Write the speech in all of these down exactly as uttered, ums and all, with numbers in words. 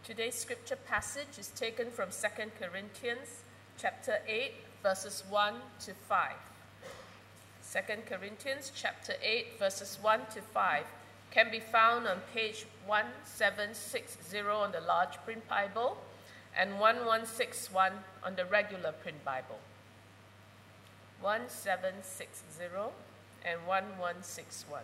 Today's scripture passage is taken from Second Corinthians chapter eight, verses one to five. Second Corinthians chapter eight, verses one to five can be found on page one seven six zero on the large print Bible and one one six one on the regular print Bible. one seven six zero and one one six one.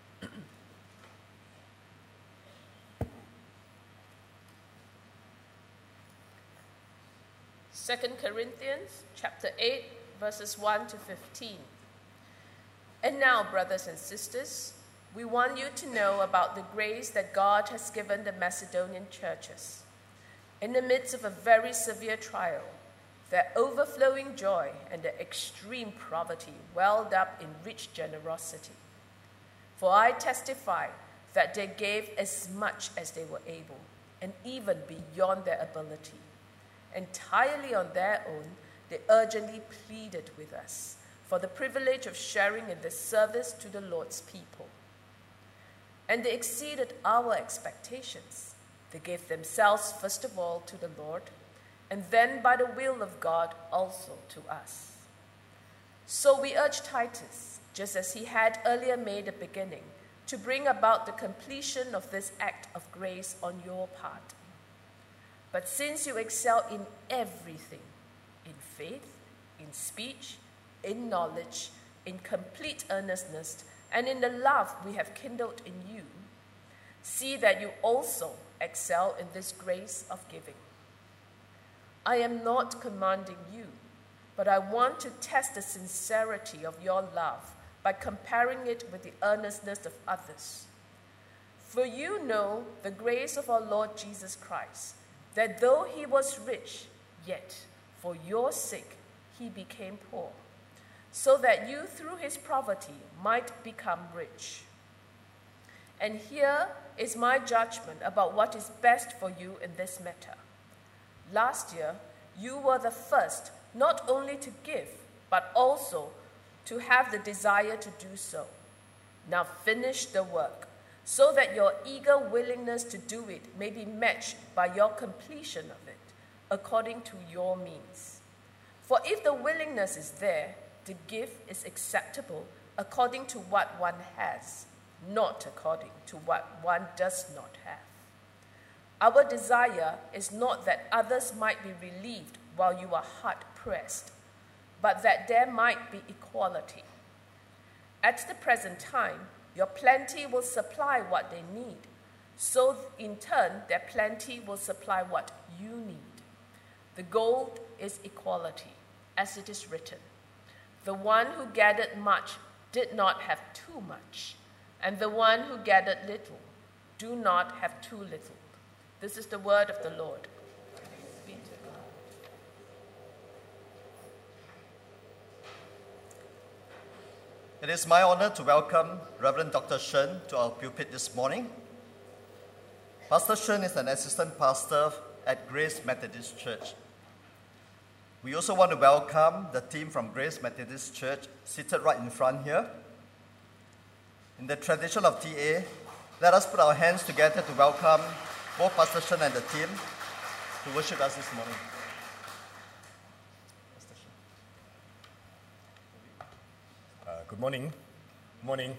Second Corinthians chapter eight, verses one to fifteen. And now, brothers and sisters, we want you to know about the grace that God has given the Macedonian churches. In the midst of a very severe trial, their overflowing joy and their extreme poverty welled up in rich generosity. For I testify that they gave as much as they were able, and even beyond their ability. Entirely on their own, they urgently pleaded with us for the privilege of sharing in the service to the Lord's people. And they exceeded our expectations. They gave themselves first of all to the Lord, and then by the will of God also to us. So we urge Titus, just as he had earlier made a beginning, to bring about the completion of this act of grace on your part. But since you excel in everything, in faith, in speech, in knowledge, in complete earnestness, and in the love we have kindled in you, see that you also excel in this grace of giving. I am not commanding you, but I want to test the sincerity of your love by comparing it with the earnestness of others. For you know the grace of our Lord Jesus Christ, that though he was rich, yet for your sake he became poor, so that you through his poverty might become rich. And here is my judgment about what is best for you in this matter. Last year, you were the first not only to give, but also to have the desire to do so. Now finish the work, so that your eager willingness to do it may be matched by your completion of it, according to your means. For if the willingness is there, the gift is acceptable according to what one has, not according to what one does not have. Our desire is not that others might be relieved while you are hard-pressed, but that there might be equality. At the present time, your plenty will supply what they need, so in turn their plenty will supply what you need. The goal is equality, as it is written, the one who gathered much did not have too much, and the one who gathered little do not have too little. This is the word of the Lord. Be to God. It is my honor to welcome Reverend Doctor Shen to our pulpit this morning. Pastor Shen is an assistant pastor at Grace Methodist Church. We also want to welcome the team from Grace Methodist Church seated right in front here. In the tradition of T A, let us put our hands together to welcome both Pastor Shen and the team to worship us this morning. Uh, good morning. Morning.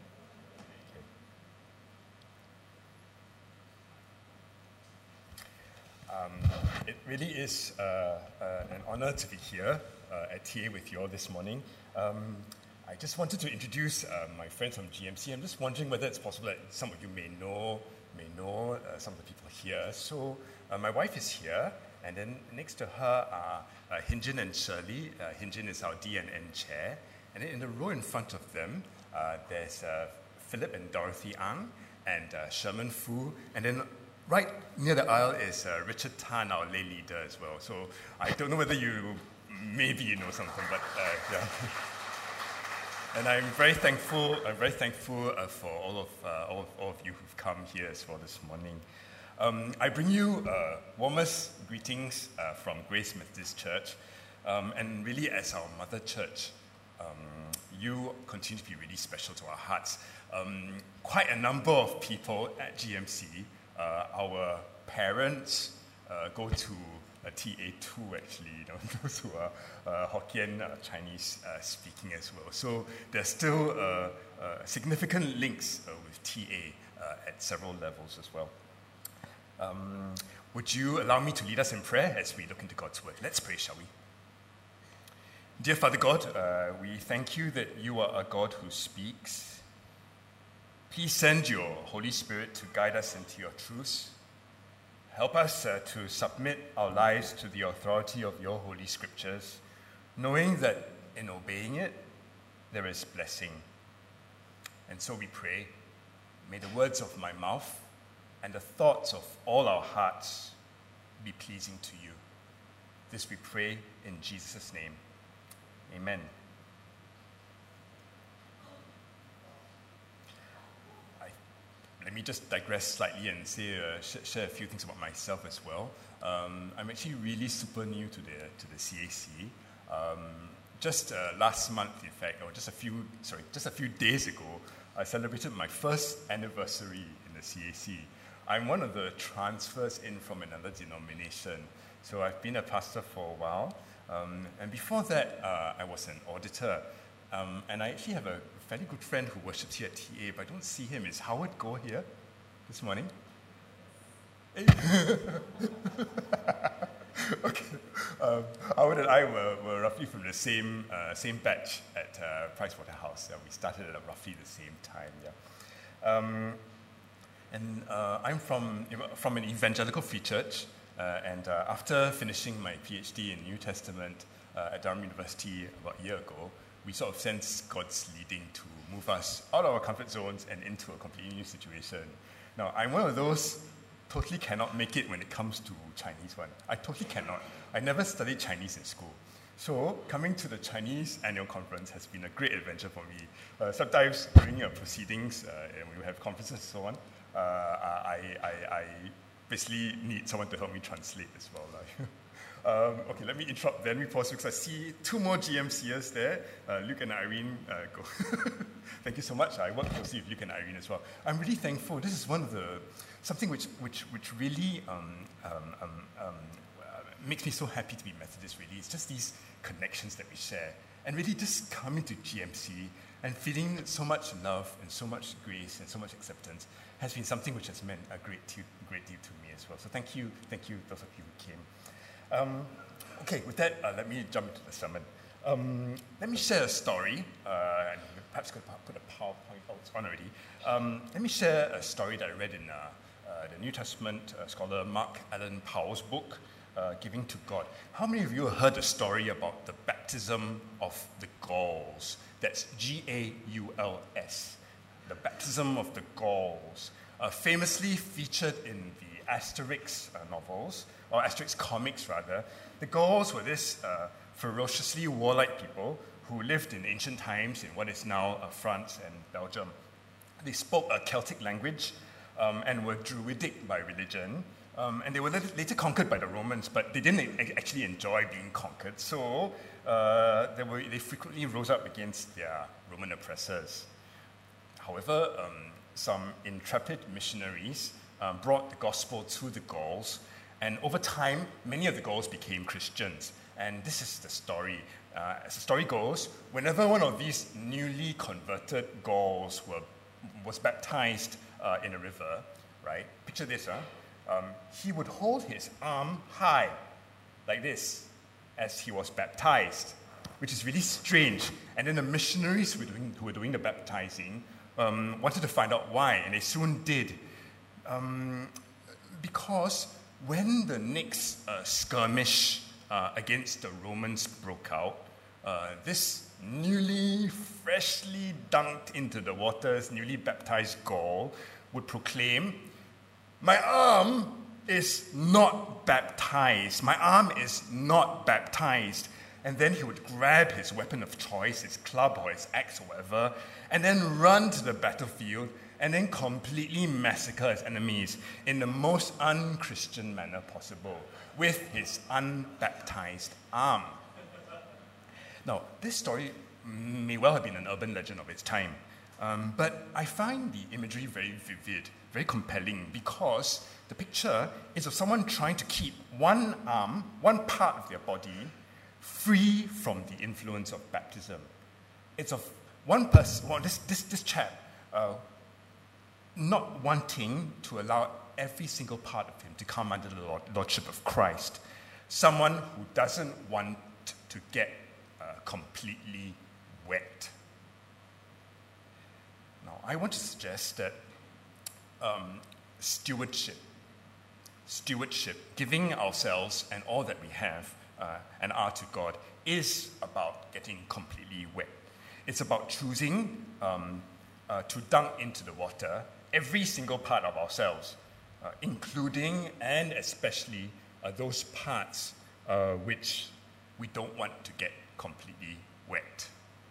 Okay. Um, it really is uh, uh, an honor to be here uh, at T A with you all this morning. Um, I just wanted to introduce uh, my friends from G M C. I'm just wondering whether it's possible that some of you may know, may know uh, some of the people here. So uh, my wife is here, and then next to her are uh, Hinjin and Shirley. Uh, Hinjin is our D and N chair. And then in the row in front of them, uh, there's uh, Philip and Dorothy Ang, and uh, Sherman Fu. And then right near the aisle is uh, Richard Tan, our lay leader as well. So I don't know whether you, maybe you know something, but uh, yeah. And I'm very thankful. I'm very thankful uh, for all of uh, all, all of you who've come here as well this morning. Um, I bring you uh, warmest greetings uh, from Grace Methodist Church, um, and really as our mother church. Um, you continue to be really special to our hearts. Um, quite a number of people at G M C, uh, our parents uh, go to a T A two, actually, you know, those who are uh, Hokkien uh, Chinese uh, speaking as well. So there's still uh, uh, significant links uh, with T A uh, at several levels as well. Um, would you allow me to lead us in prayer as we look into God's word? Let's pray, shall we? Dear Father God, uh, we thank you that you are a God who speaks. Please send your Holy Spirit to guide us into your truths. Help us uh, to submit our lives to the authority of your Holy Scriptures, knowing that in obeying it, there is blessing. And so we pray, may the words of my mouth and the thoughts of all our hearts be pleasing to you. This we pray in Jesus' name. Amen. I, let me just digress slightly and say, uh, sh- share a few things about myself as well. Um, I'm actually really super new to the to the C A C. Um, just uh, last month, in fact, or just a few sorry, just a few days ago, I celebrated my first anniversary in the C A C. I'm one of the transfers in from another denomination, so I've been a pastor for a while. Um, and before that, uh, I was an auditor. Um, and I actually have a fairly good friend who worships here at T A, but I don't see him. Is Howard Goh here this morning? Hey. Okay. Um, Howard and I were, were roughly from the same uh, same batch at uh, Pricewaterhouse. Uh, we started at roughly the same time. Yeah. Um, and uh, I'm from from an evangelical free church. Uh, and uh, after finishing my PhD in New Testament uh, at Durham University about a year ago, we sort of sensed God's leading to move us out of our comfort zones and into a completely new situation. Now, I'm one of those totally cannot make it when it comes to Chinese one. I totally cannot. I never studied Chinese in school. So coming to the Chinese annual conference has been a great adventure for me. Uh, sometimes during your proceedings, uh, and we have conferences and so on, uh, I, I, I basically need someone to help me translate as well. Like. um, okay, let me interrupt then. We pause because I see two more G M C S there. Uh, Luke and Irene, uh, go. Thank you so much. I work closely with Luke and Irene as well. I'm really thankful. This is one of the, something which which, which really um, um, um, um, uh, makes me so happy to be Methodist, really. It's just these connections that we share. And really just coming to G M C and feeling so much love and so much grace and so much acceptance has been something which has meant a great, t- great deal to me as well. So thank you, thank you, those of you who came. Um, okay, with that, uh, let me jump into the sermon. Um, let me share a story, uh, and perhaps could put a PowerPoint, oh, it's on already. Um, let me share a story that I read in uh, uh, the New Testament uh, scholar Mark Allen Powell's book, uh, Giving to God. How many of you heard the story about the baptism of the Gauls? That's G A U L S. The baptism of the Gauls, uh, famously featured in the Asterix uh, novels, or Asterix comics rather. The Gauls were this uh, ferociously warlike people who lived in ancient times in what is now uh, France and Belgium. They spoke a Celtic language um, and were Druidic by religion, um, and they were later conquered by the Romans, but they didn't actually enjoy being conquered, so uh, they, were, they frequently rose up against their Roman oppressors. However, um, some intrepid missionaries um, brought the gospel to the Gauls, and over time, many of the Gauls became Christians. And this is the story. Uh, as the story goes, whenever one of these newly converted Gauls were, was baptized uh, in a river, right? Picture this, huh? Um, he would hold his arm high, like this, as he was baptized, which is really strange. And then the missionaries who were doing, who were doing the baptizing Um, wanted to find out why, and they soon did. Um, because when the next uh, skirmish uh, against the Romans broke out, uh, this newly, freshly dunked into the waters, newly baptized Gaul would proclaim, "My arm is not baptized. My arm is not baptized." And then he would grab his weapon of choice, his club or his axe or whatever, and then run to the battlefield and then completely massacre his enemies in the most un-Christian manner possible with his unbaptized arm. Now, this story may well have been an urban legend of its time, Um, but I find the imagery very vivid, very compelling, because the picture is of someone trying to keep one arm, one part of their body, free from the influence of baptism. It's of one person, well, this, this, this chap, uh, not wanting to allow every single part of him to come under the Lord, Lordship of Christ. Someone who doesn't want to get uh, completely wet. Now, I want to suggest that um, stewardship, stewardship, giving ourselves and all that we have uh, and are to God, is about getting completely wet. It's about choosing um, uh, to dunk into the water every single part of ourselves, uh, including and especially uh, those parts uh, which we don't want to get completely wet.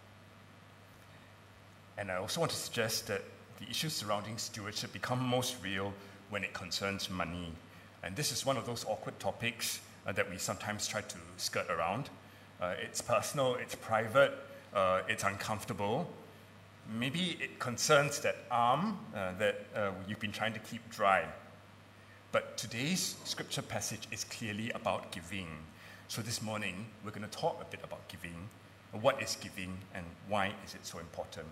And I also want to suggest that the issues surrounding stewardship become most real when it concerns money. And this is one of those awkward topics uh, that we sometimes try to skirt around. Uh, it's personal, it's private, uh, it's uncomfortable. Maybe it concerns that arm uh, that uh, you've been trying to keep dry. But today's scripture passage is clearly about giving. So this morning, we're going to talk a bit about giving. What is giving and why is it so important?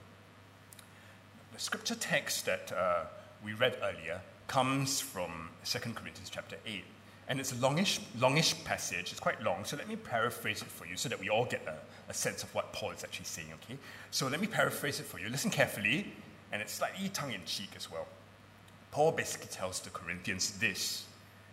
The scripture text that uh, we read earlier comes from Second Corinthians chapter eight. And it's a longish, longish passage. It's quite long. So let me paraphrase it for you so that we all get a, a sense of what Paul is actually saying, okay? So let me paraphrase it for you. Listen carefully, and it's slightly tongue-in-cheek as well. Paul basically tells the Corinthians this: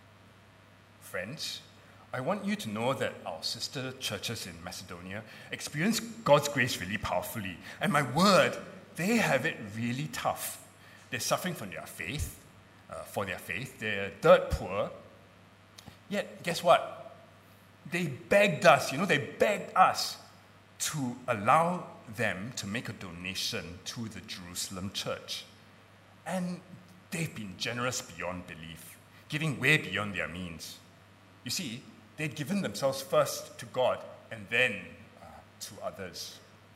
friends, I want you to know that our sister churches in Macedonia experience God's grace really powerfully. And my word, they have it really tough. They're suffering from their faith, uh, for their faith. They're dirt poor. Yet, guess what? They begged us, you know, they begged us to allow them to make a donation to the Jerusalem church. And they've been generous beyond belief, giving way beyond their means. You see, they'd given themselves first to God and then uh, to others.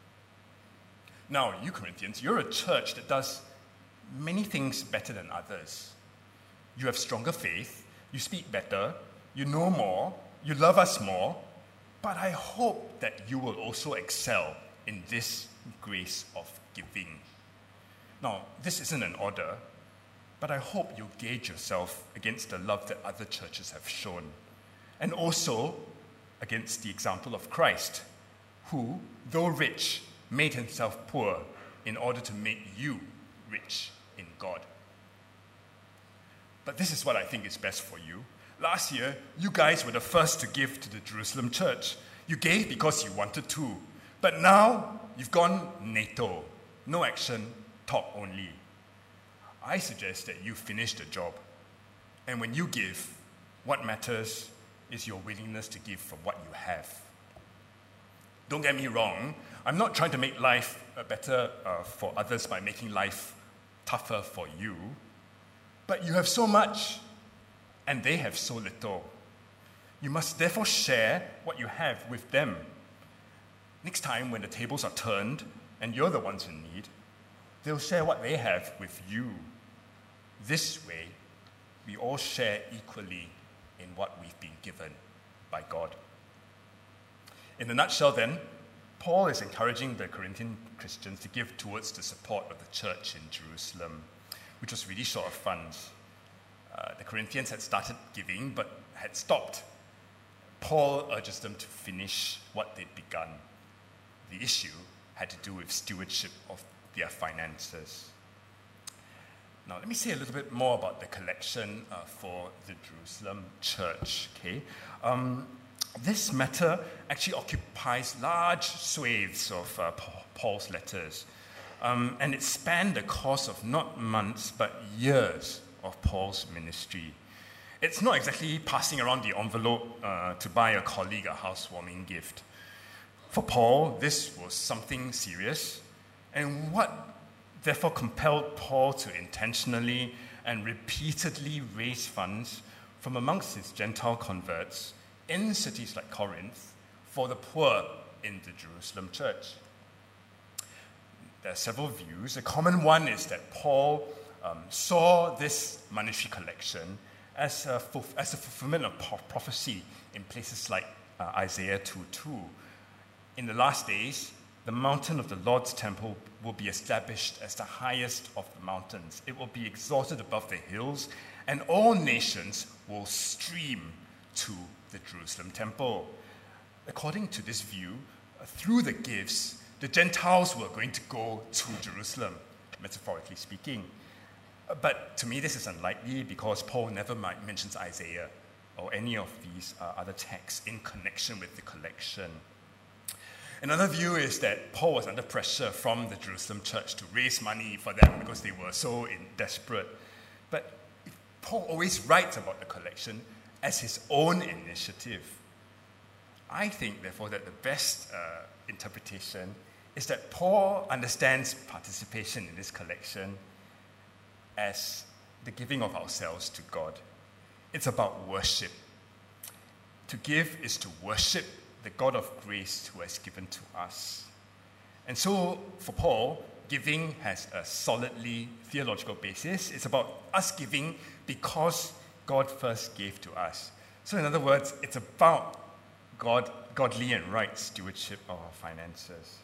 Now, you Corinthians, you're a church that does many things better than others. You have stronger faith, you speak better, you know more, you love us more, but I hope that you will also excel in this grace of giving. Now, this isn't an order, but I hope you'll gauge yourself against the love that other churches have shown, and also against the example of Christ, who, though rich, made himself poor in order to make you rich in God. But this is what I think is best for you. Last year, you guys were the first to give to the Jerusalem church. You gave because you wanted to. But now, you've gone NATO. No action, talk only. I suggest that you finish the job. And when you give, what matters is your willingness to give from what you have. Don't get me wrong, I'm not trying to make life better uh, for others by making life tougher for you. But you have so much, and they have so little. You must therefore share what you have with them. Next time when the tables are turned and you're the ones in need, they'll share what they have with you. This way, we all share equally in what we've been given by God. In a nutshell then, Paul is encouraging the Corinthian Christians to give towards the support of the church in Jerusalem, which was really short of funds. Uh, the Corinthians had started giving, but had stopped. Paul urges them to finish what they'd begun. The issue had to do with stewardship of their finances. Now, let me say a little bit more about the collection uh, for the Jerusalem church. Okay, um, this matter actually occupies large swathes of uh, Paul's letters, um, and it spanned the course of not months but years of Paul's ministry. It's not exactly passing around the envelope uh, to buy a colleague a housewarming gift. For Paul, this was something serious, and what therefore compelled Paul to intentionally and repeatedly raise funds from amongst his Gentile converts in cities like Corinth for the poor in the Jerusalem church. there are several views. A common one is that Paul um, saw this monetary collection as a, as a fulfillment of prophecy in places like uh, Isaiah two two. In the last days, the mountain of the Lord's temple will be established as the highest of the mountains. It will be exalted above the hills, and all nations will stream to the Jerusalem temple. According to this view, through the gifts, the Gentiles were going to go to Jerusalem, metaphorically speaking. But to me, this is unlikely because Paul never mentions Isaiah or any of these uh, other texts in connection with the collection. Another view is that Paul was under pressure from the Jerusalem church to raise money for them because they were so in desperate. But Paul always writes about the collection as his own initiative. I think, therefore, that the best uh, interpretation is that Paul understands participation in this collection as the giving of ourselves to God. It's about worship. To give is to worship the God of grace who has given to us. And so, for Paul, giving has a solidly theological basis. It's about us giving because God first gave to us. So in other words, it's about God, godly and right stewardship of our finances.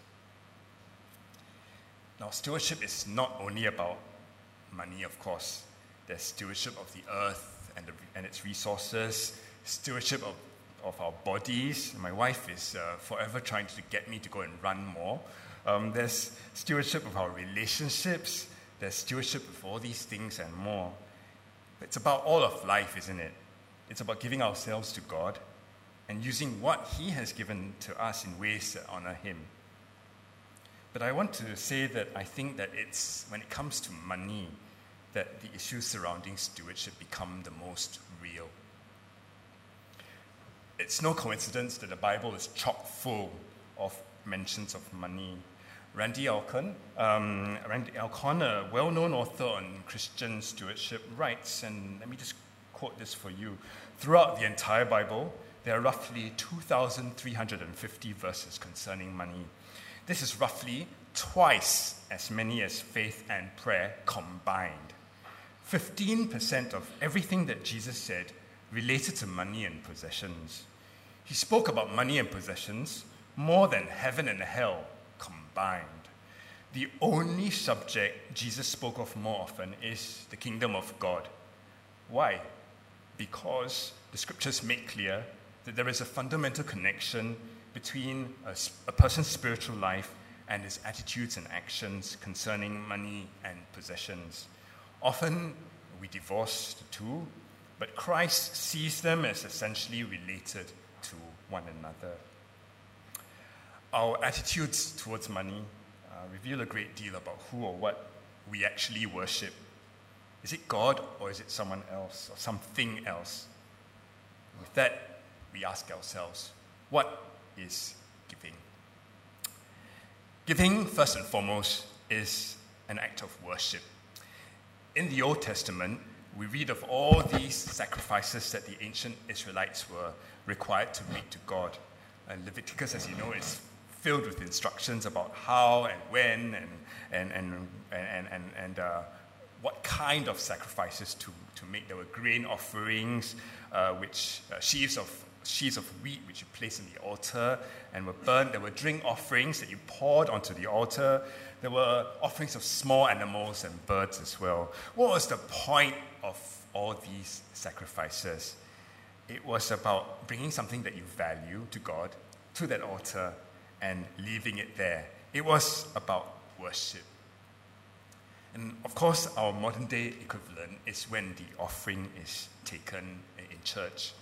Now, stewardship is not only about money, of course. There's stewardship of the earth and, the, and its resources, stewardship of of our bodies. My wife is uh, forever trying to get me to go and run more. Um, there's stewardship of our relationships. There's stewardship of all these things and more. It's about all of life, isn't it? It's about giving ourselves to God and using what He has given to us in ways that honor Him. But I want to say that I think that it's, when it comes to money, that the issues surrounding stewardship become the most real. It's no coincidence that the Bible is chock full of mentions of money. Randy Alcorn, um, Randy Alcorn, a well-known author on Christian stewardship, writes, and let me just quote this for you. Throughout the entire Bible, there are roughly two thousand three hundred fifty verses concerning money. This is roughly twice as many as faith and prayer combined. fifteen percent of everything that Jesus said related to money and possessions. He spoke about money and possessions more than heaven and hell combined. The only subject Jesus spoke of more often is the kingdom of God. Why? Because the scriptures make clear that there is a fundamental connection between a, a person's spiritual life and his attitudes and actions concerning money and possessions. Often we divorce the two, but Christ sees them as essentially related to one another. Our attitudes towards money uh, reveal a great deal about who or what we actually worship. Is it God or is it someone else or something else? With that, we ask ourselves, what is giving? Giving, first and foremost, is an act of worship. In the Old Testament, we read of all these sacrifices that the ancient Israelites were required to make to God. And Leviticus, as you know, is filled with instructions about how and when and and and and and, and uh, what kind of sacrifices to, to make. There were grain offerings, uh, which uh, sheaves of sheaves of wheat which you placed on the altar and were burnt. There were drink offerings that you poured onto the altar. There were offerings of small animals and birds as well. What was the point of all these sacrifices? It was about bringing something that you value to God to that altar and leaving it there. It was about worship. And of course, our modern day equivalent is when the offering is taken in church.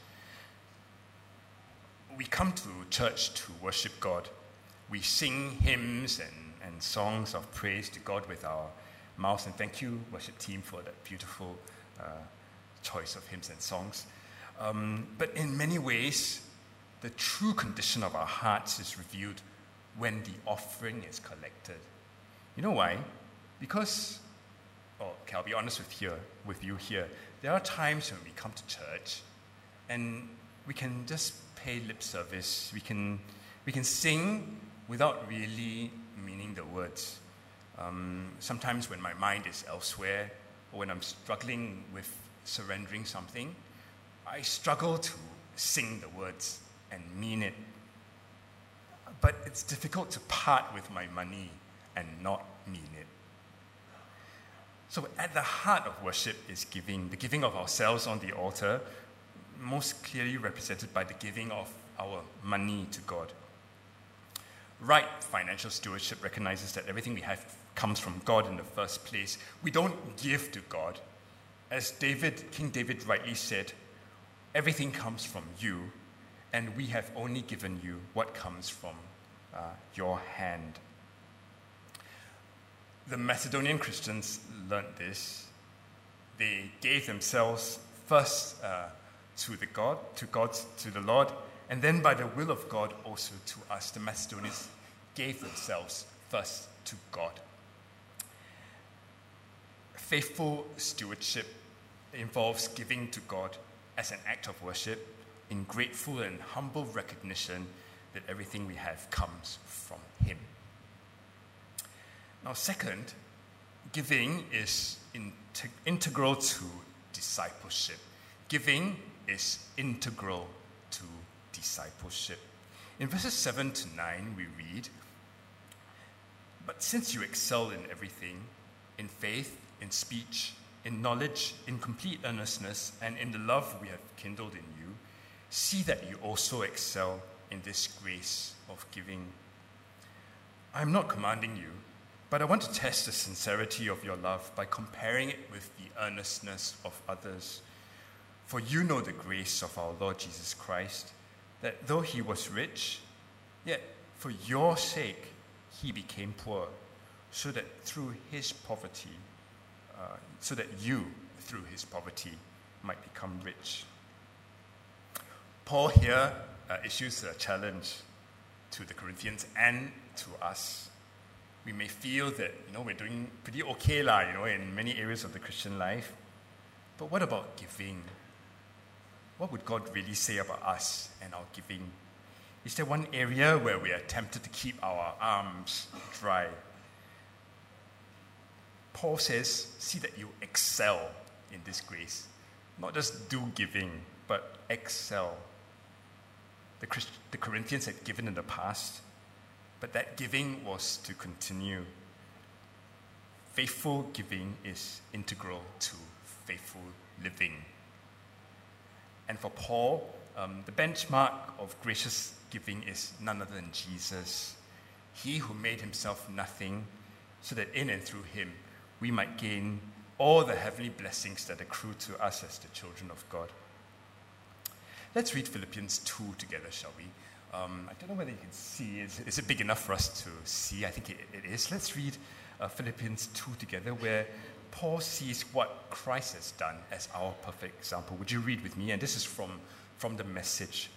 We come to church to worship God. We sing hymns and, and songs of praise to God with our mouths. And thank you, worship team, for that beautiful uh, choice of hymns and songs. Um, but in many ways, the true condition of our hearts is revealed when the offering is collected. You know why? Because, oh, okay, I'll be honest with here, with you here. There are times when we come to church and we can just pay lip service. We can we can sing without really meaning the words. Um, sometimes when my mind is elsewhere, or when I'm struggling with surrendering something, I struggle to sing the words and mean it. But it's difficult to part with my money and not mean it. So at the heart of worship is giving, the giving of ourselves on the altar, most clearly represented by the giving of our money to God. Right financial stewardship recognizes that everything we have comes from God in the first place. We don't give to God. As David, King David rightly said, everything comes from you, and we have only given you what comes from uh, your hand. The Macedonian Christians learned this. They gave themselves first uh, to the God, to God, to the Lord, and then by the will of God also to us. The Macedonians gave themselves first to God. Faithful stewardship involves giving to God as an act of worship in grateful and humble recognition that everything we have comes from Him. Now, second, giving is integ- integral to discipleship. Giving is integral to discipleship. In verses seven to nine, we read, "But since you excel in everything, in faith, in speech, in knowledge, in complete earnestness, and in the love we have kindled in you, see that you also excel in this grace of giving. I am not commanding you, but I want to test the sincerity of your love by comparing it with the earnestness of others. For you know the grace of our Lord Jesus Christ, that though he was rich, yet for your sake he became poor, so that through his poverty, uh, so that you, through his poverty, might become rich." Paul here uh, issues a challenge to the Corinthians and to us. We may feel that, you know, we're doing pretty okay, lah, you know, in many areas of the Christian life. But what about giving? What would God really say about us and our giving? Is there one area where we are tempted to keep our arms dry? Paul says, see that you excel in this grace. Not just do giving, but excel. The, Christ- the Corinthians had given in the past, but that giving was to continue. Faithful giving is integral to faithful living. And for Paul, um, the benchmark of gracious giving is none other than Jesus. He who made himself nothing, so that in and through him we might gain all the heavenly blessings that accrue to us as the children of God. Let's read Philippians two together, shall we? Um, I don't know whether you can see. Is, is it big enough for us to see? I think it, it is. Let's read uh, Philippians two together, where Paul sees what Christ has done as our perfect example. Would you read with me? And this is from, from the Message.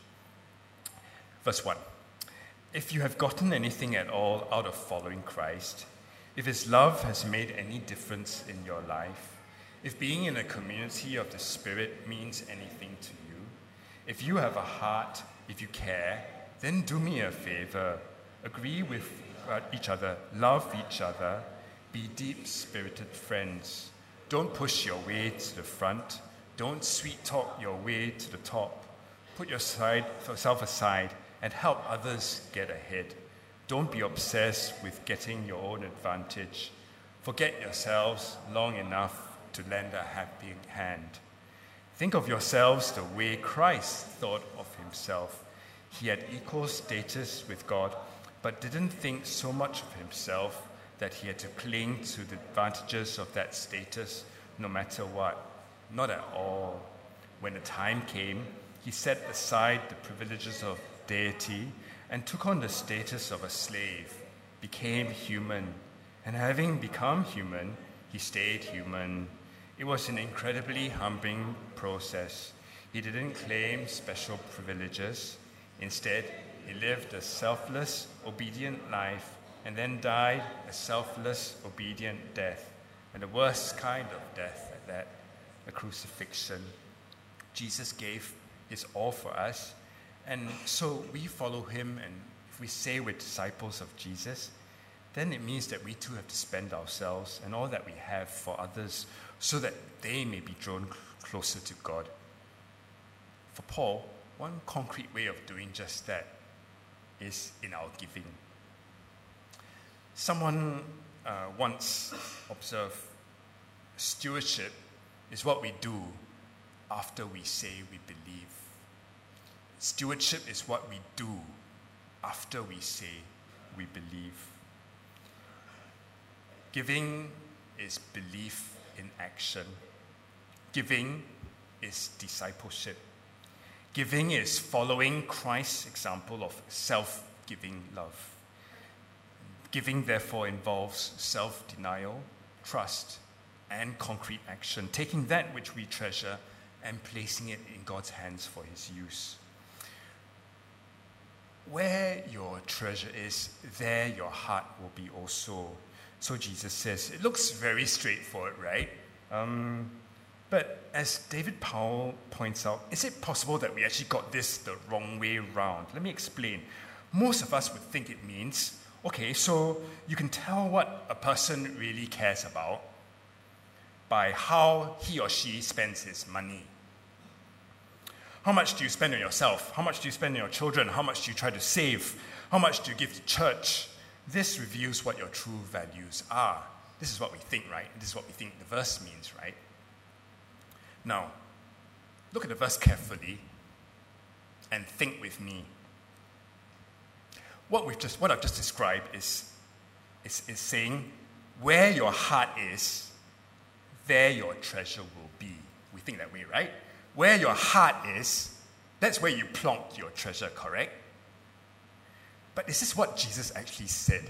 Verse one. "If you have gotten anything at all out of following Christ, if his love has made any difference in your life, if being in a community of the Spirit means anything to you, if you have a heart, if you care, then do me a favor. Agree with each other, love each other, be deep-spirited friends. Don't push your way to the front. Don't sweet-talk your way to the top. Put yourself aside and help others get ahead. Don't be obsessed with getting your own advantage. Forget yourselves long enough to lend a helping hand. Think of yourselves the way Christ thought of himself. He had equal status with God, but didn't think so much of himself that he had to cling to the advantages of that status no matter what. Not at all. When the time came, he set aside the privileges of deity and took on the status of a slave, became human, and having become human, he stayed human. It was an incredibly humbling process. He didn't claim special privileges. Instead, he lived a selfless, obedient life and then died a selfless, obedient death, and the worst kind of death at that, a crucifixion. Jesus gave his all for us, and so we follow him, and if we say we're disciples of Jesus, then it means that we too have to spend ourselves and all that we have for others so that they may be drawn closer to God. For Paul, one concrete way of doing just that is in our giving. Someone uh, once observed, stewardship is what we do after we say we believe. Stewardship is what we do after we say we believe. Giving is belief in action. Giving is discipleship. Giving is following Christ's example of self-giving love. Giving, therefore, involves self-denial, trust, and concrete action, taking that which we treasure and placing it in God's hands for his use. Where your treasure is, there your heart will be also. So Jesus says, it looks very straightforward, right? Um, but as David Powell points out, is it possible that we actually got this the wrong way round? Let me explain. Most of us would think it means, okay, so you can tell what a person really cares about by how he or she spends his money. How much do you spend on yourself? How much do you spend on your children? How much do you try to save? How much do you give to church? This reveals what your true values are. This is what we think, right? This is what we think the verse means, right? Now, look at the verse carefully and think with me. What we've just, what I've just described is, is, is saying, where your heart is, there your treasure will be. We think that way, right? Where your heart is, that's where you plonked your treasure, correct? But is this what Jesus actually said?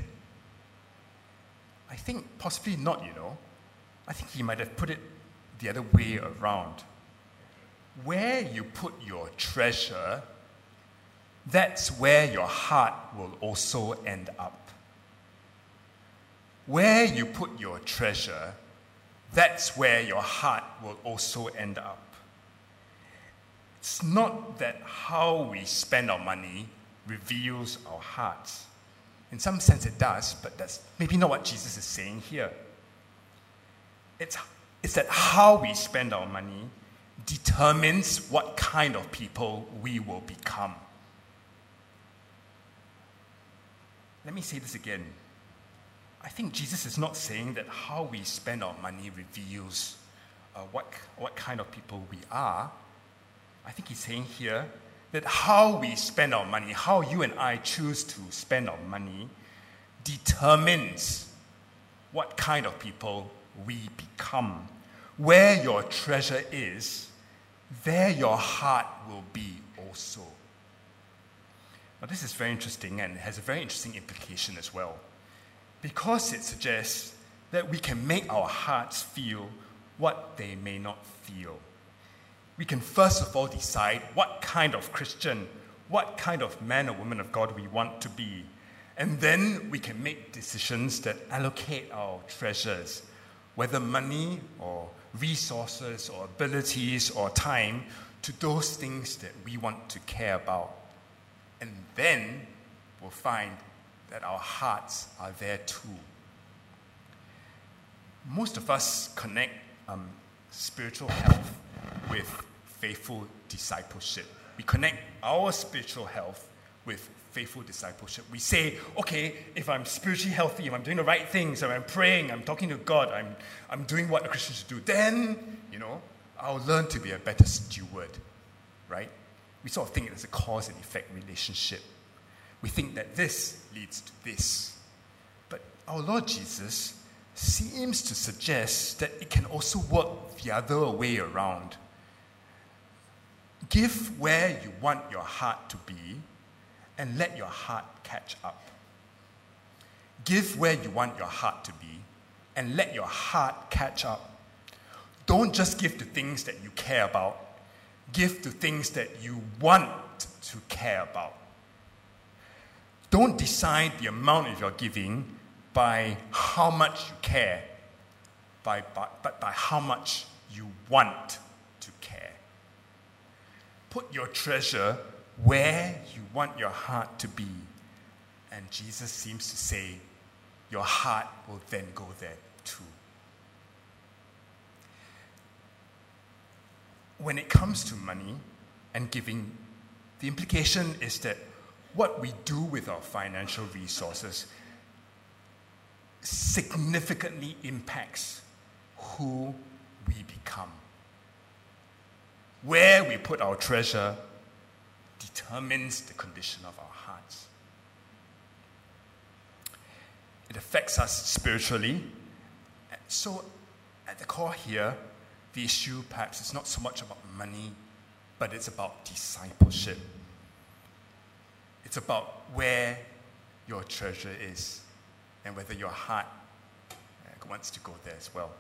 I think possibly not, you know. I think he might have put it the other way around. Where you put your treasure, that's where your heart will also end up. Where you put your treasure, that's where your heart will also end up. It's not that how we spend our money reveals our hearts. In some sense it does, but that's maybe not what Jesus is saying here. It's, it's that how we spend our money determines what kind of people we will become. Let me say this again. I think Jesus is not saying that how we spend our money reveals uh, what, what kind of people we are. I think he's saying here that how we spend our money, how you and I choose to spend our money, determines what kind of people we become. Where your treasure is, there your heart will be also. Now, this is very interesting and has a very interesting implication as well, because it suggests that we can make our hearts feel what they may not feel. We can first of all decide what kind of Christian, what kind of man or woman of God we want to be. And then we can make decisions that allocate our treasures, whether money or resources or abilities or time, to those things that we want to care about. And then we'll find that our hearts are there too. Most of us connect um, spiritual health with faithful discipleship. We connect our spiritual health with faithful discipleship. We say, okay, if I'm spiritually healthy, if I'm doing the right things, if I'm praying, I'm talking to God, I'm, I'm doing what a Christian should do, then, you know, I'll learn to be a better steward, right? We sort of think it's a cause and effect relationship. We think that this leads to this. But our Lord Jesus seems to suggest that it can also work the other way around. Give where you want your heart to be, and let your heart catch up. Give where you want your heart to be, and let your heart catch up. Don't just give to things that you care about. Give to things that you want to care about. Don't decide the amount of your giving by how much you care, by, by, but by how much you want to care. Put your treasure where you want your heart to be. And Jesus seems to say, your heart will then go there too. When it comes to money and giving, the implication is that what we do with our financial resources significantly impacts who we become. Where we put our treasure determines the condition of our hearts. It affects us spiritually. So, at the core here, the issue perhaps is not so much about money, but it's about discipleship. It's about where your treasure is and whether your heart wants to go there as well.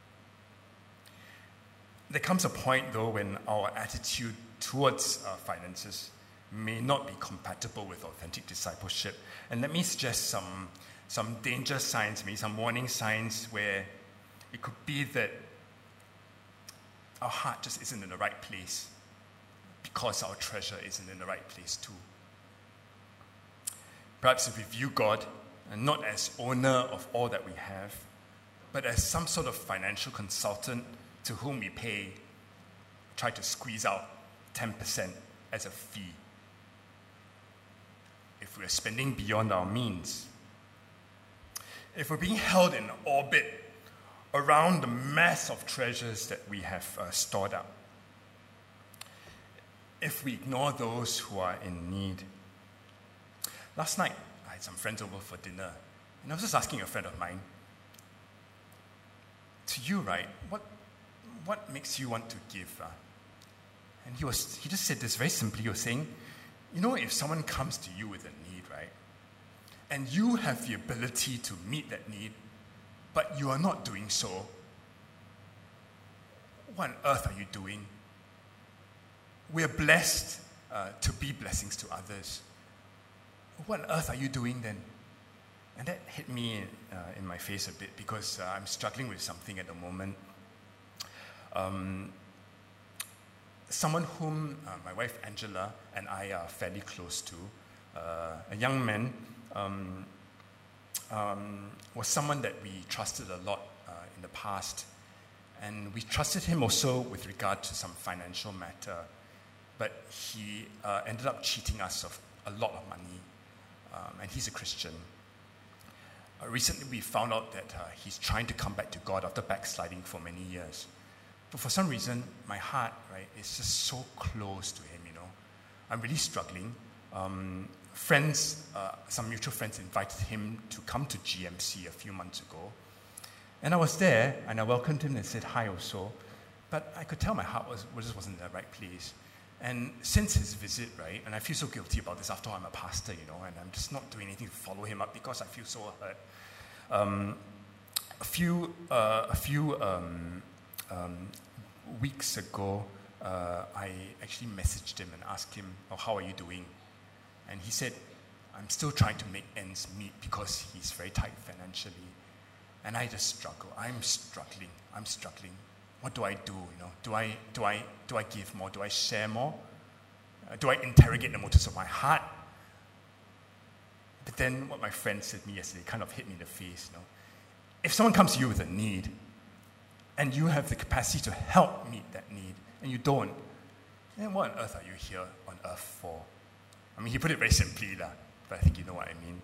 There comes a point, though, when our attitude towards our finances may not be compatible with authentic discipleship. And let me suggest some, some danger signs, maybe some warning signs where it could be that our heart just isn't in the right place because our treasure isn't in the right place too. Perhaps if we view God and not as owner of all that we have, but as some sort of financial consultant to whom we pay, try to squeeze out ten percent as a fee. If we're spending beyond our means, if we're being held in orbit around the mass of treasures that we have uh, stored up, if we ignore those who are in need. Last night, I had some friends over for dinner, and I was just asking a friend of mine, to you, right, what what makes you want to give? Uh? And he was he just said this very simply. He was saying, you know, if someone comes to you with a need, right, and you have the ability to meet that need, but you are not doing so, what on earth are you doing? We are blessed uh, to be blessings to others. What on earth are you doing then? And that hit me uh, in my face a bit because uh, I'm struggling with something at the moment. Um, someone whom uh, my wife Angela and I are fairly close to, uh, a young man, um, um, was someone that we trusted a lot uh, in the past. And we trusted him also with regard to some financial matter. But he uh, ended up cheating us of a lot of money. Um, and he's a Christian. Uh, recently, we found out that uh, he's trying to come back to God after backsliding for many years. But for some reason, my heart, right, is just so close to him, you know. I'm really struggling. Um, friends, uh, some mutual friends invited him to come to G M C a few months ago. And I was there, and I welcomed him and said hi also. But I could tell my heart was, just wasn't in the right place. And since his visit, right, and I feel so guilty about this after all, I'm a pastor, you know, and I'm just not doing anything to follow him up because I feel so hurt. Um, a few, uh, a few um, um, weeks ago, uh, I actually messaged him and asked him, oh, how are you doing? And he said, I'm still trying to make ends meet because he's very tight financially. And I just struggle. I'm struggling. I'm struggling. What do I do? You know, do I do I do I give more? Do I share more? Uh, do I interrogate the motives of my heart? But then, what my friend said to me yesterday kind of hit me in the face. You know, if someone comes to you with a need, and you have the capacity to help meet that need, and you don't, then what on earth are you here on earth for? I mean, he put it very simply, lah, but I think you know what I mean.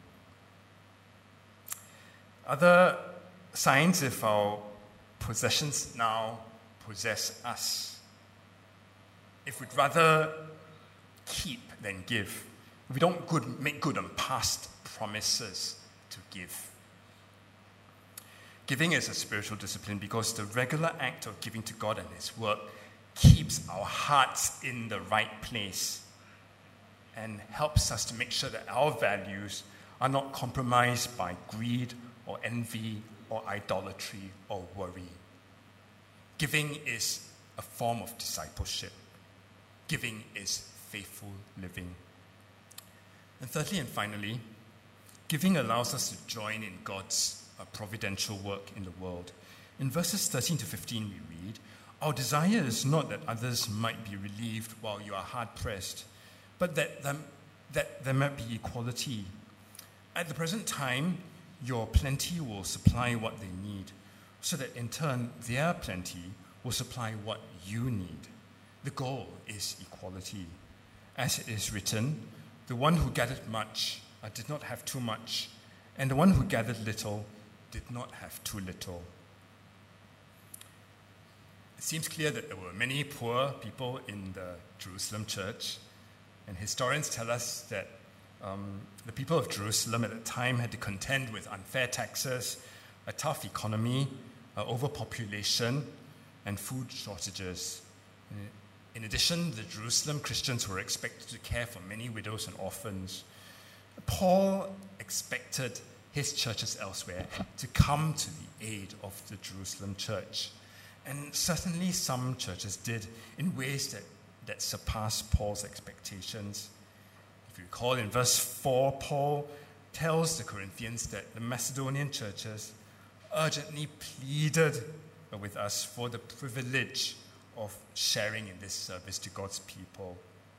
Other signs, if our possessions now possess us, if we'd rather keep than give, if we don't good, make good on past promises to give. Giving is a spiritual discipline because the regular act of giving to God and His work keeps our hearts in the right place and helps us to make sure that our values are not compromised by greed or envy or idolatry or worry. Giving is a form of discipleship. Giving is faithful living. And thirdly and finally, giving allows us to join in God's uh, providential work in the world. In verses thirteen to fifteen we read, our desire is not that others might be relieved while you are hard-pressed, but that, them, that there might be equality. At the present time, your plenty will supply what they need, so that in turn their plenty will supply what you need. The goal is equality. As it is written, the one who gathered much uh, did not have too much, and the one who gathered little did not have too little. It seems clear that there were many poor people in the Jerusalem church, and historians tell us that um, the people of Jerusalem at the time had to contend with unfair taxes, a tough economy, uh, overpopulation, and food shortages. In addition, the Jerusalem Christians were expected to care for many widows and orphans. Paul expected his churches elsewhere to come to the aid of the Jerusalem church. And certainly some churches did in ways that, that surpassed Paul's expectations. If you recall, in verse four, Paul tells the Corinthians that the Macedonian churches urgently pleaded with us for the privilege of sharing in this service to God's people.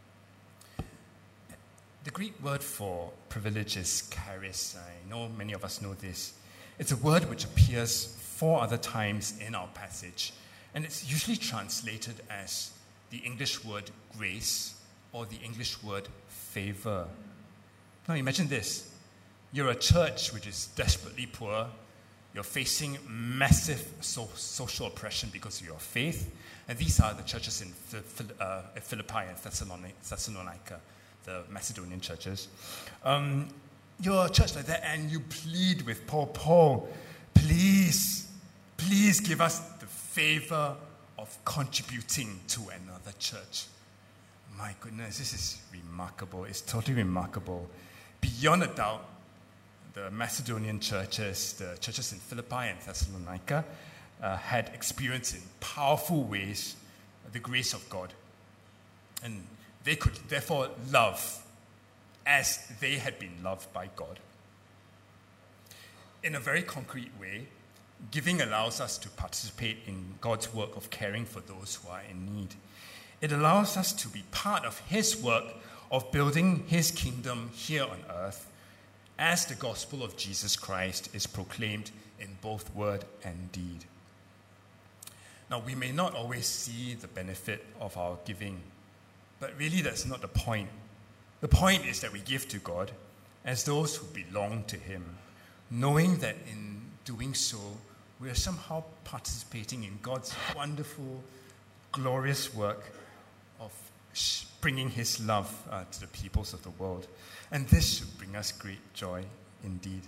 The Greek word for privilege is charis. I know many of us know this. It's a word which appears four other times in our passage, and it's usually translated as the English word grace or the English word favor. Now imagine this. You're a church which is desperately poor. You're facing massive so- social oppression because of your faith. And these are the churches in Phil- uh, Philippi and Thessalonica, the Macedonian churches. Um, you're a church like that, and you plead with Paul, Paul, please, please give us the favor of contributing to another church. My goodness, this is remarkable. It's totally remarkable. Beyond a doubt, the Macedonian churches, the churches in Philippi and Thessalonica, uh, had experienced in powerful ways the grace of God. And they could therefore love as they had been loved by God. In a very concrete way, giving allows us to participate in God's work of caring for those who are in need. It allows us to be part of His work of building His kingdom here on earth, as the gospel of Jesus Christ is proclaimed in both word and deed. Now, we may not always see the benefit of our giving, but really that's not the point. The point is that we give to God as those who belong to Him, knowing that in doing so, we are somehow participating in God's wonderful, glorious work of bringing His love uh, to the peoples of the world. And this should bring us great joy indeed.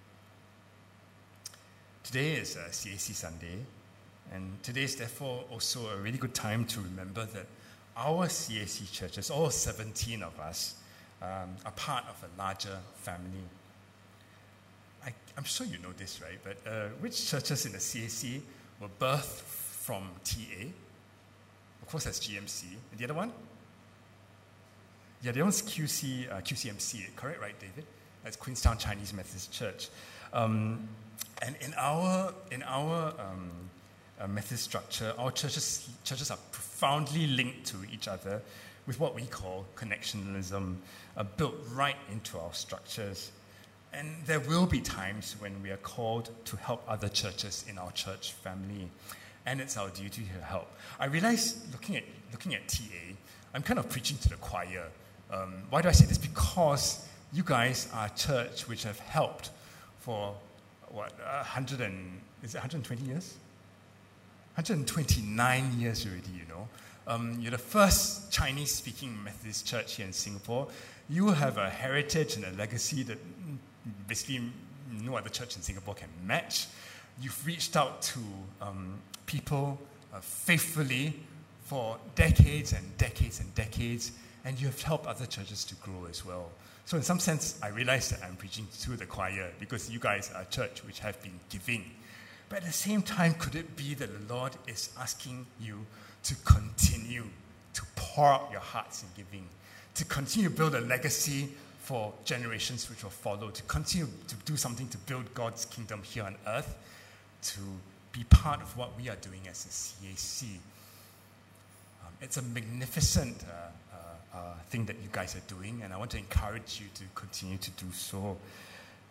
Today is a C A C Sunday, and today is therefore also a really good time to remember that our C A C churches, all seventeen of us, um, are part of a larger family. I, I'm sure you know this, right? But uh, which churches in the C A C were birthed from T A? Of course, that's G M C. And the other one? Yeah, the other one's Q C, uh, Q C M C, correct, right, David? That's Queenstown Chinese Methodist Church. Um, and in our in our um, uh, Methodist structure, our churches churches are profoundly linked to each other with what we call connectionalism, uh, built right into our structures. And there will be times when we are called to help other churches in our church family, and it's our duty to help. I realize, looking at looking at T A, I'm kind of preaching to the choir. Um, why do I say this? Because you guys are a church which have helped for, what, one hundred and, is it one hundred twenty years? one hundred twenty-nine years already, you know. Um, you're the first Chinese-speaking Methodist church here in Singapore. You have a heritage and a legacy that basically no other church in Singapore can match. You've reached out to um, people uh, faithfully for decades and decades and decades, and you have helped other churches to grow as well. So in some sense, I realize that I'm preaching to the choir because you guys are a church which have been giving. But at the same time, could it be that the Lord is asking you to continue to pour out your hearts in giving, to continue to build a legacy for generations which will follow, to continue to do something to build God's kingdom here on earth, to be part of what we are doing as a C A C. Um, it's a magnificent uh, uh, uh, thing that you guys are doing, and I want to encourage you to continue to do so.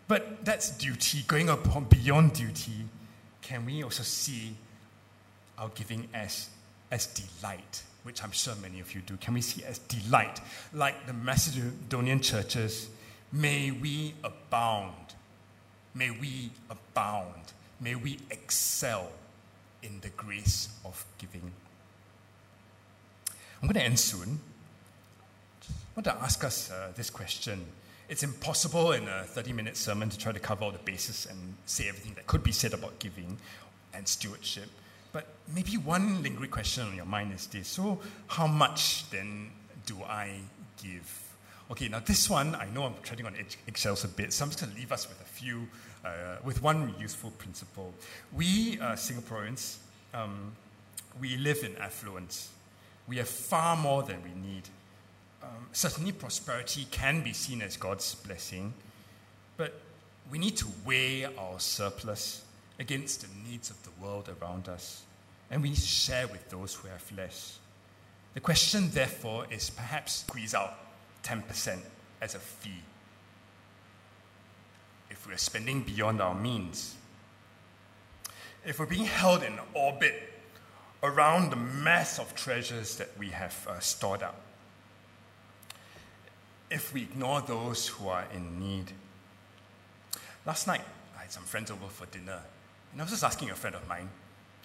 But that's duty. Going upon beyond duty, can we also see our giving as, as delight, which I'm sure many of you do? Can we see as delight? Like the Macedonian churches, may we abound. May we abound. May we excel in the grace of giving. I'm going to end soon. I want to ask us uh, this question. It's impossible in a thirty-minute sermon to try to cover all the bases and say everything that could be said about giving and stewardship. But maybe one lingering question on your mind is this. So how much then do I give? Okay, now this one, I know I'm treading on eggshells a bit, so I'm just going to leave us with a few, uh, with one useful principle. We uh, Singaporeans, um, we live in affluence. We have far more than we need. Um, certainly prosperity can be seen as God's blessing, but we need to weigh our surplus against the needs of the world around us, and we need to share with those who have less. The question, therefore, is perhaps squeeze out ten percent as a fee if we're spending beyond our means. If we're being held in orbit around the mass of treasures that we have uh, stored up. If we ignore those who are in need. Last night, I had some friends over for dinner, and I was just asking a friend of mine,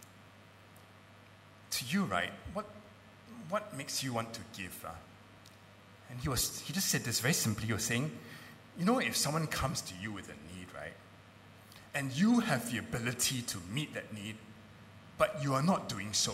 to you, right, what what makes you want to give? Uh? And he was he just said this very simply. He was saying, you know, if someone comes to you with a need, right, and you have the ability to meet that need, but you are not doing so,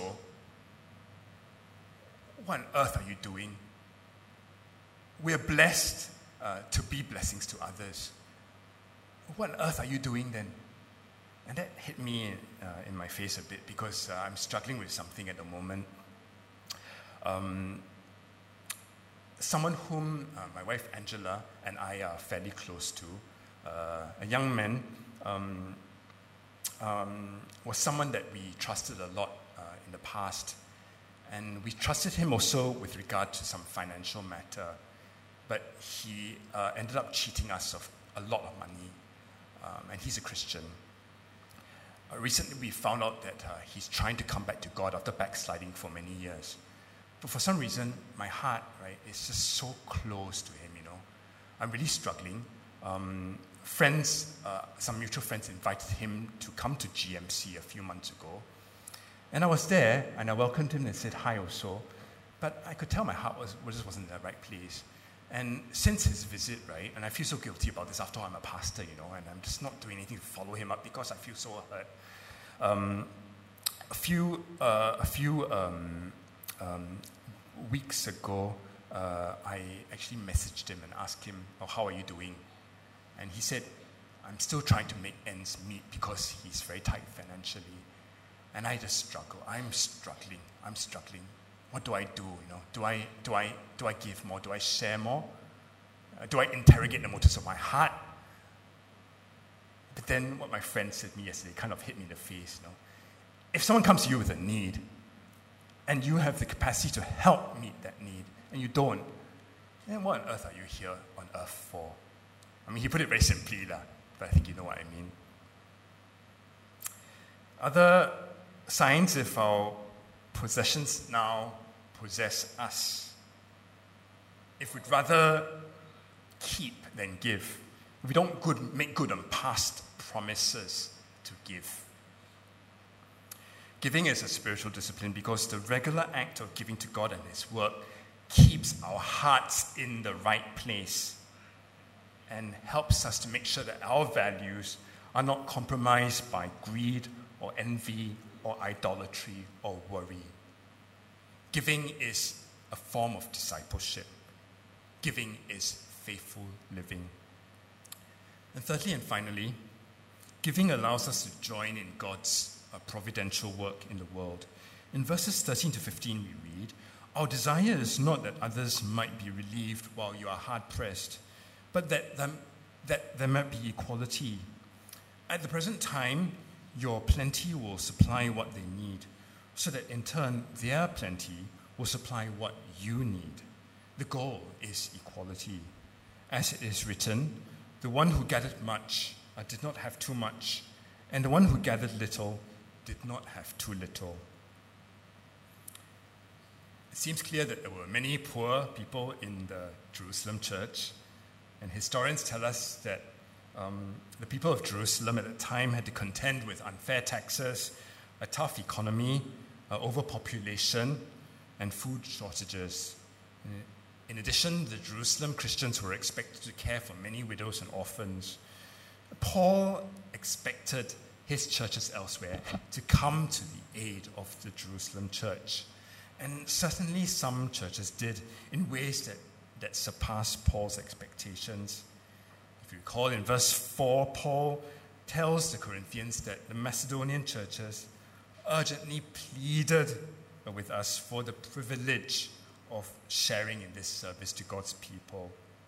what on earth are you doing? We're blessed uh, to be blessings to others. What on earth are you doing then? And that hit me uh, in my face a bit because uh, I'm struggling with something at the moment. Um, someone whom uh, my wife Angela and I are fairly close to, uh, a young man, um, um, was someone that we trusted a lot uh, in the past. And we trusted him also with regard to some financial matter. But he uh, ended up cheating us of a lot of money. Um, and he's a Christian. Uh, recently we found out that uh, he's trying to come back to God after backsliding for many years. But for some reason, my heart, right, is just so close to him, you know. I'm really struggling. Um, friends, uh, some mutual friends invited him to come to G M C a few months ago. And I was there, and I welcomed him and said hi also. But I could tell my heart was, just wasn't in the right place. And since his visit, right, and I feel so guilty about this, after all, I'm a pastor, you know, and I'm just not doing anything to follow him up because I feel so hurt. Um, a few, uh, a few um, um, weeks ago, uh, I actually messaged him and asked him, oh, how are you doing? And he said, I'm still trying to make ends meet because he's very tight financially. And I just struggle. I'm struggling. I'm struggling. What do I do? You know, do I do I do I give more? Do I share more? Uh, do I interrogate the motives of my heart? But then, what my friend said to me yesterday kind of hit me in the face. You know, if someone comes to you with a need, and you have the capacity to help meet that need, and you don't, then what on earth are you here on earth for? I mean, he put it very simply, lah, but I think you know what I mean. Other signs, if our possessions now possess us, if we'd rather keep than give, if we don't good, make good on past promises to give. Giving is a spiritual discipline because the regular act of giving to God and His work keeps our hearts in the right place and helps us to make sure that our values are not compromised by greed or envy or idolatry or worry. Giving is a form of discipleship. Giving is faithful living. And thirdly and finally, giving allows us to join in God's uh, providential work in the world. In verses thirteen to fifteen we read, our desire is not that others might be relieved while you are hard-pressed, but that, them, that there might be equality. At the present time, your plenty will supply what they need, so that in turn their plenty will supply what you need. The goal is equality. As it is written, The one who gathered much uh, did not have too much, and the one who gathered little did not have too little. It seems clear that there were many poor people in the Jerusalem church, and historians tell us that um, the people of Jerusalem at the time had to contend with unfair taxes, a tough economy, uh, overpopulation, and food shortages. In addition, the Jerusalem Christians were expected to care for many widows and orphans. Paul expected his churches elsewhere to come to the aid of the Jerusalem church. And certainly some churches did in ways that, that surpassed Paul's expectations. If you recall, in verse four, Paul tells the Corinthians that the Macedonian churches urgently pleaded with us for the privilege of sharing in this service to God's people.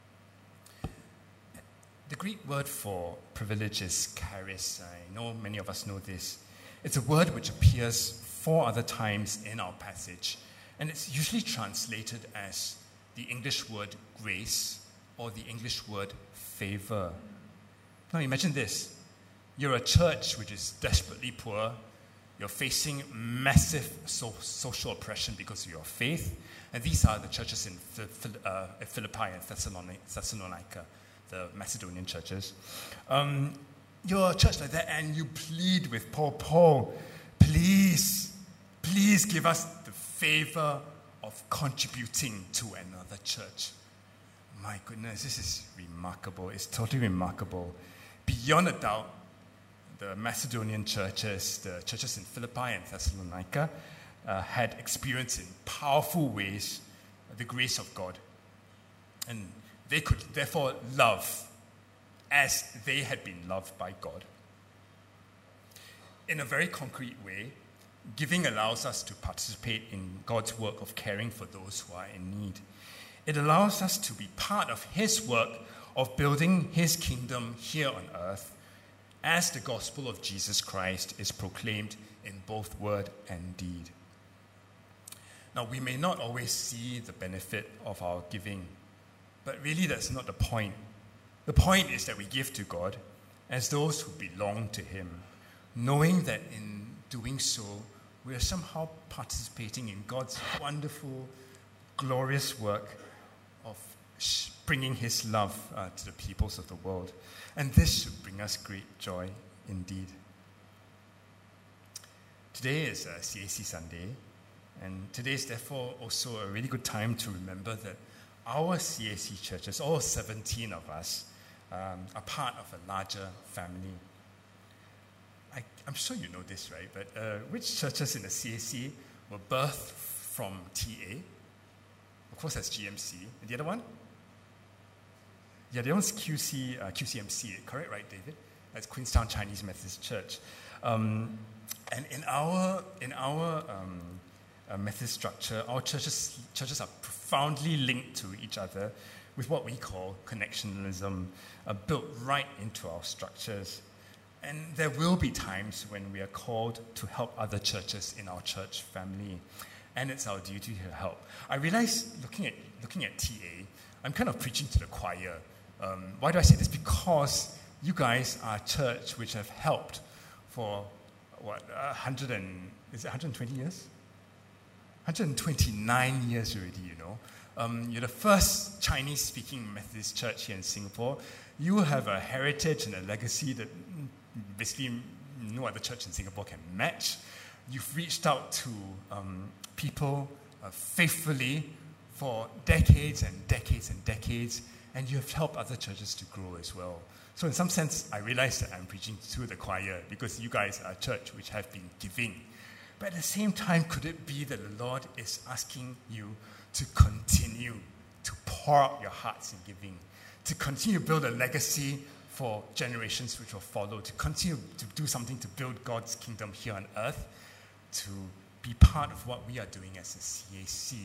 The Greek word for privilege is charis. I know many of us know this. It's a word which appears four other times in our passage, and it's usually translated as the English word grace or the English word favor. Now imagine this. You're a church which is desperately poor. You're facing massive so- social oppression because of your faith. And these are the churches in Phil- uh, Philippi and Thessalonica, the Macedonian churches. Um, you're a church like that, and you plead with Paul, Paul, please, please give us the favor of contributing to another church. My goodness, this is remarkable. It's totally remarkable. Beyond a doubt, the Macedonian churches, the churches in Philippi and Thessalonica, uh, had experienced in powerful ways the grace of God. And they could therefore love as they had been loved by God. In a very concrete way, giving allows us to participate in God's work of caring for those who are in need. It allows us to be part of His work of building His kingdom here on earth as the gospel of Jesus Christ is proclaimed in both word and deed. Now, we may not always see the benefit of our giving, but really that's not the point. The point is that we give to God as those who belong to Him, knowing that in doing so, we are somehow participating in God's wonderful, glorious work of bringing His love uh, to the peoples of the world. And this should bring us great joy indeed. Today is a C A C Sunday, and today is therefore also a really good time to remember that our C A C churches, all seventeen of us, um, are part of a larger family. I, I'm sure you know this, right? But uh, which churches in the C A C were birthed from T A? Of course, that's G M C. And the other one? Yeah, the other one's Q C, uh, Q C M C, correct, right, David? That's Queenstown Chinese Methodist Church. Um, and in our in our um, uh, Methodist structure, our churches churches are profoundly linked to each other with what we call connectionalism, uh, built right into our structures. And there will be times when we are called to help other churches in our church family, and it's our duty to help. I realize, looking at looking at T A, I'm kind of preaching to the choir. Um, why do I say this? Because you guys are a church which have helped for what a hundred and is it one hundred twenty years? one hundred twenty-nine years already. You know, um, you're the first Chinese-speaking Methodist church here in Singapore. You have a heritage and a legacy that basically no other church in Singapore can match. You've reached out to um, people uh, faithfully for decades and decades and decades, and you have helped other churches to grow as well. So in some sense, I realize that I'm preaching to the choir because you guys are a church which have been giving. But at the same time, could it be that the Lord is asking you to continue to pour out your hearts in giving, to continue to build a legacy for generations which will follow, to continue to do something to build God's kingdom here on earth, to be part of what we are doing as a C A C.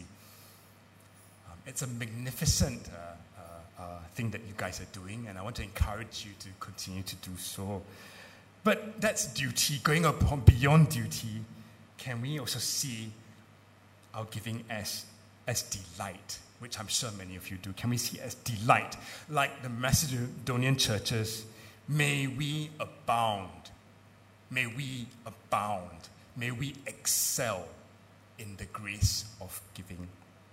Um, it's a magnificent uh, uh, uh, thing that you guys are doing, and I want to encourage you to continue to do so. But that's duty. Going upon beyond duty, can we also see our giving as, as delight which I'm sure many of you do, can we see as delight? Like the Macedonian churches, may we abound. May we abound. May we excel in the grace of giving.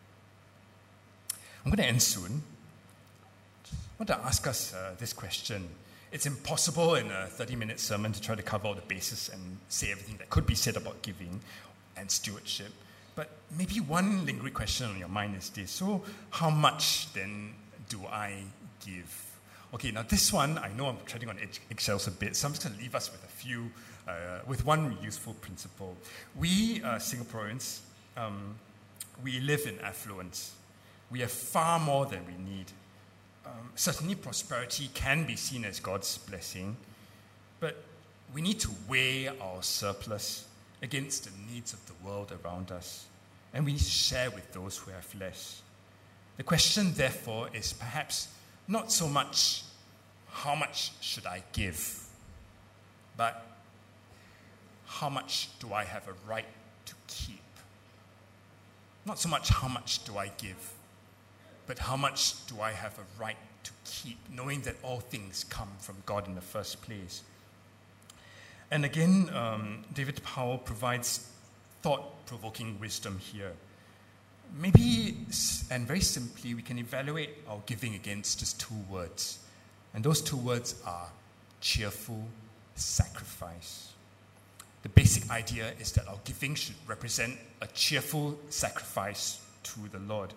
I'm going to end soon. I want to ask us uh, this question. It's impossible in a thirty-minute sermon to try to cover all the bases and say everything that could be said about giving and stewardship. But maybe one lingering question on your mind is this. So how much then do I give? Okay, now this one, I know I'm treading on eggshells a bit, so I'm just going to leave us with a few, uh, with one useful principle. We uh, Singaporeans, um, we live in affluence. We have far more than we need. Um, certainly prosperity can be seen as God's blessing, but we need to weigh our surplus against the needs of the world around us, and we need to share with those who have less. The question, therefore, is perhaps not so much how much should I give, but how much do I have a right to keep? Not so much how much do I give, but how much do I have a right to keep, knowing that all things come from God in the first place? And again, um, David Powell provides thought-provoking wisdom here. Maybe, and very simply, we can evaluate our giving against just two words. And those two words are cheerful sacrifice. The basic idea is that our giving should represent a cheerful sacrifice to the Lord.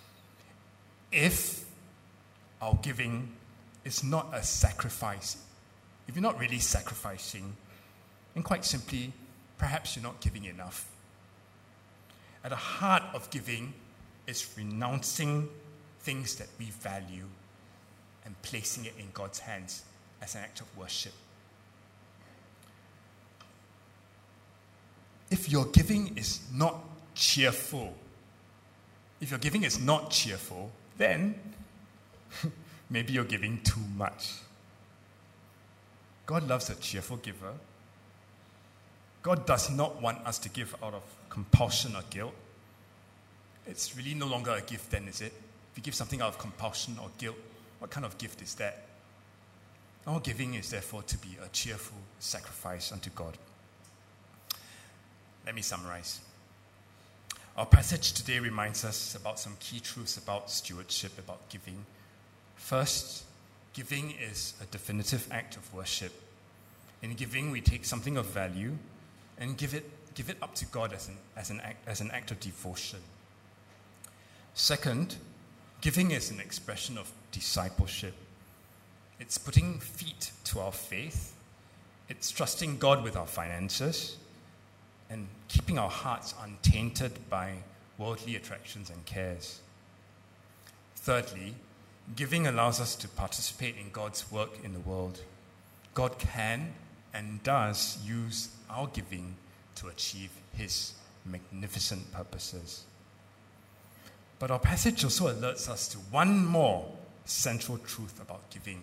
If our giving is not a sacrifice, if you're not really sacrificing, then quite simply, perhaps you're not giving enough. At the heart of giving is renouncing things that we value and placing it in God's hands as an act of worship. If your giving is not cheerful, if your giving is not cheerful, then maybe you're giving too much. God loves a cheerful giver. God does not want us to give out of compulsion or guilt. It's really no longer a gift then, is it? If you give something out of compulsion or guilt, what kind of gift is that? Our giving is therefore to be a cheerful sacrifice unto God. Let me summarize. Our passage today reminds us about some key truths about stewardship, about giving. First, giving is a definitive act of worship. In giving, we take something of value and give it give it up to God as an as an act as an act of devotion. Second, giving is an expression of discipleship. It's putting feet to our faith. It's trusting God with our finances and keeping our hearts untainted by worldly attractions and cares. Thirdly, giving allows us to participate in God's work in the world. God can and does use our giving to achieve his magnificent purposes. But our passage also alerts us to one more central truth about giving.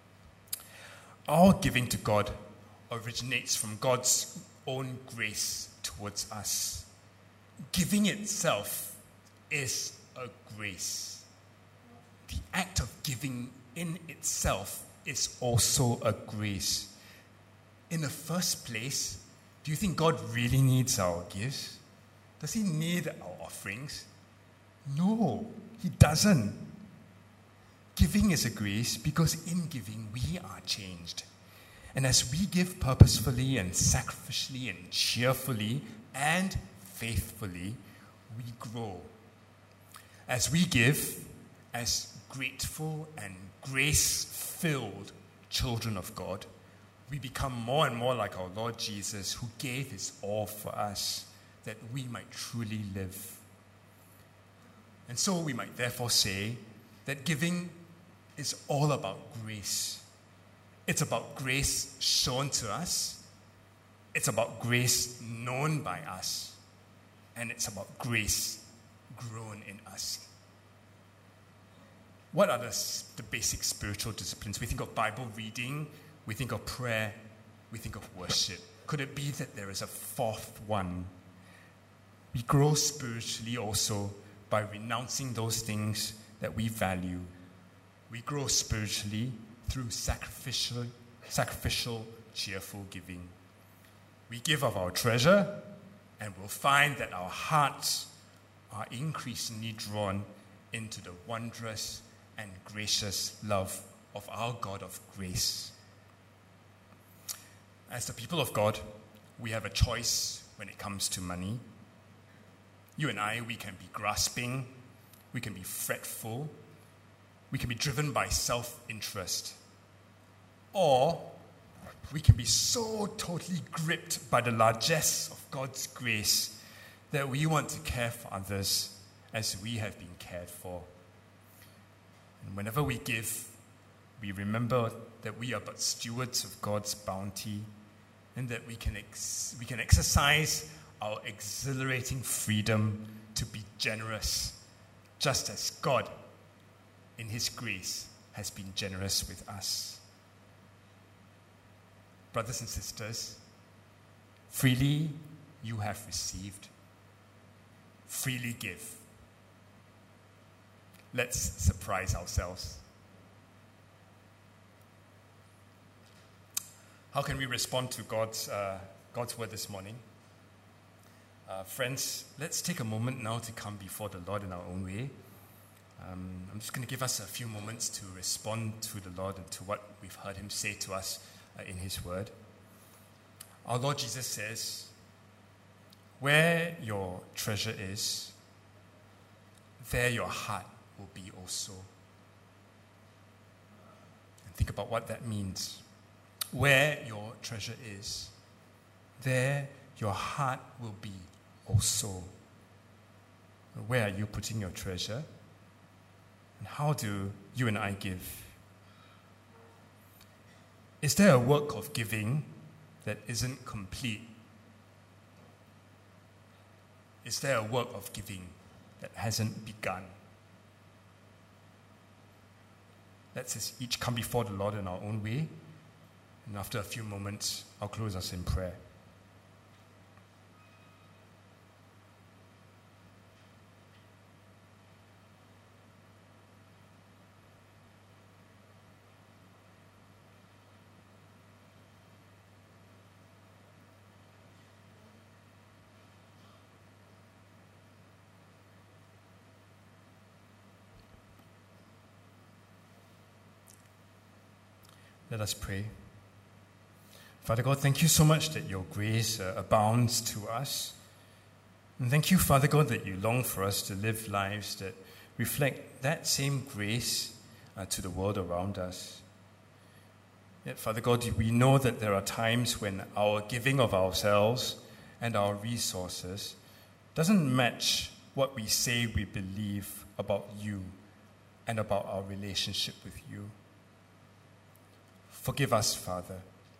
Our giving to God originates from God's own grace towards us. Giving itself is a grace. The act of giving in itself is also a grace. In the first place, do you think God really needs our gifts? Does he need our offerings? No, he doesn't. Giving is a grace because in giving we are changed. And as we give purposefully and sacrificially and cheerfully and faithfully, we grow. As we give, as grateful and grace-filled children of God, we become more and more like our Lord Jesus, who gave his all for us, that we might truly live. And so we might therefore say that giving is all about grace. It's about grace shown to us. It's about grace known by us. And it's about grace grown in us. What are the, the basic spiritual disciplines? We think of Bible reading, we think of prayer, we think of worship. Could it be that there is a fourth one? We grow spiritually also by renouncing those things that we value. We grow spiritually through sacrificial, sacrificial, cheerful giving. We give of our treasure, and we'll find that our hearts are increasingly drawn into the wondrous and gracious love of our God of grace. As the people of God, we have a choice when it comes to money. You and I, we can be grasping, we can be fretful, we can be driven by self-interest, or we can be so totally gripped by the largesse of God's grace that we want to care for others as we have been cared for. And whenever we give, we remember that we are but stewards of God's bounty, and that we can ex- we can exercise our exhilarating freedom to be generous, just as God, in His grace, has been generous with us. Brothers and sisters, freely you have received, freely give. Let's surprise ourselves. How can we respond to God's, uh, God's word this morning? Uh, friends, let's take a moment now to come before the Lord in our own way. Um, I'm just going to give us a few moments to respond to the Lord and to what we've heard Him say to us uh, in His word. Our Lord Jesus says, "Where your treasure is, there your heart will be also." And think about what that means. Where your treasure is, there your heart will be also. Where are you putting your treasure? And how do you and I give? Is there a work of giving that isn't complete? Is there a work of giving that hasn't begun? Let's each come before the Lord in our own way. And after a few moments, I'll close us in prayer. Let us pray. Father God, thank you so much that your grace uh, abounds to us. And thank you, Father God, that you long for us to live lives that reflect that same grace uh, to the world around us. Yet, Father God, we know that there are times when our giving of ourselves and our resources doesn't match what we say we believe about you and about our relationship with you. Forgive us, Father.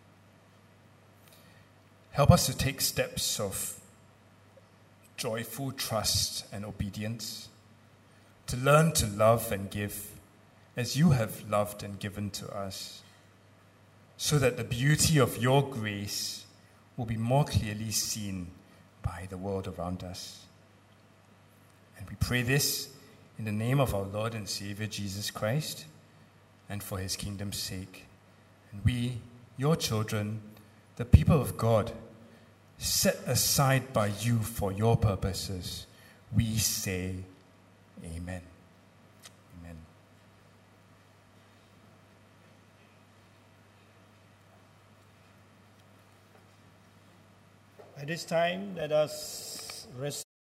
Help us to take steps of joyful trust and obedience, to learn to love and give as you have loved and given to us, so that the beauty of your grace will be more clearly seen by the world around us. And we pray this in the name of our Lord and Savior Jesus Christ, and for His kingdom's sake. And we, your children, the people of God, set aside by you for your purposes, we say, Amen. Amen. At this time, let us rest.